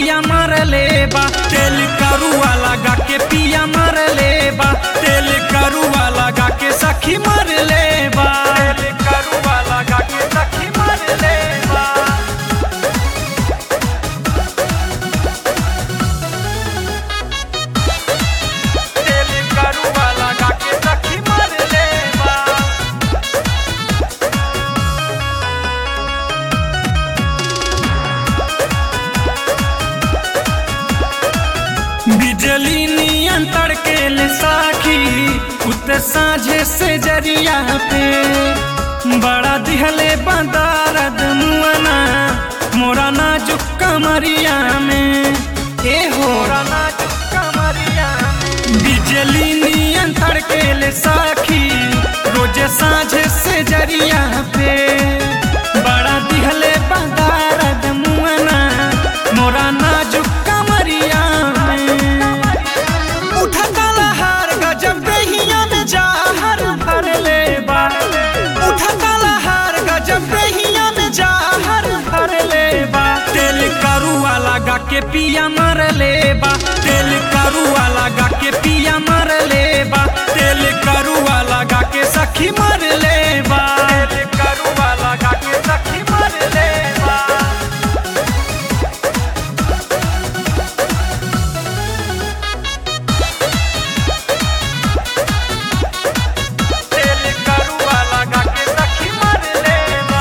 पिया मर लेबा, तेल करुआ लगा के पिया मर लेबा, तेल करुआ लगा के सखी मर लेबा, तेल करुआ लगा के सखी मर लेबा। तेल करुआ लगा के सखी मर लेबा। बिजली नियन तड़केल साखी उत साझे से जरिया पे, बड़ा दिहले बंदारद मुअना मोरा नाजुक कमरिया में, ए हो नाजुक कमरिया में। बिजली नियन तड़केल साखी रोजे साझे से जरिया पे, बड़ा दिहले बंदारद मुअना मोरा नाजुक कमरिया के पिया मर लेबा, तेल करुआ लगा के पिया मर लेबा, तेल करुआ लगा के सखी मर लेबा, तेल करुआ लगा के सखी मर लेबा। तेल करुआ लगा के सखी मर लेबा।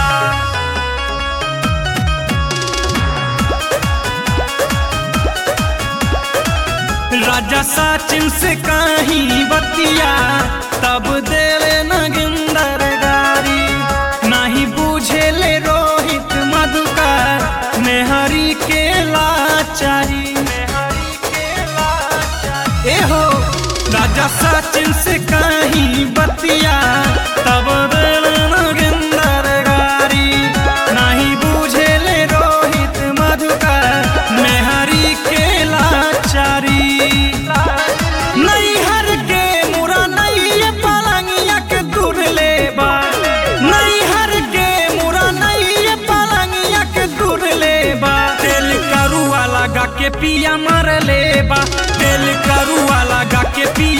राजा सचिन से कहीं बतिया तब देवे नगिंदर गारी, नहीं बूझे ले रोहित मधुकर नेहरी के लाचारी, ए हो राजा सचिन से कहीं बतिया तब देवे नगिंदर गारी, नहीं बूझे ले रोहित मधुकर नेहरी के लाचारी। नैहर के मुरा नैये पलंगिया के दूर लेबा, नैहर के मुरा नैये पलंगिया के दूर लेबा, तेल करुआ लगा के पिया मर लेबा, तेल करुआ लगा के पिया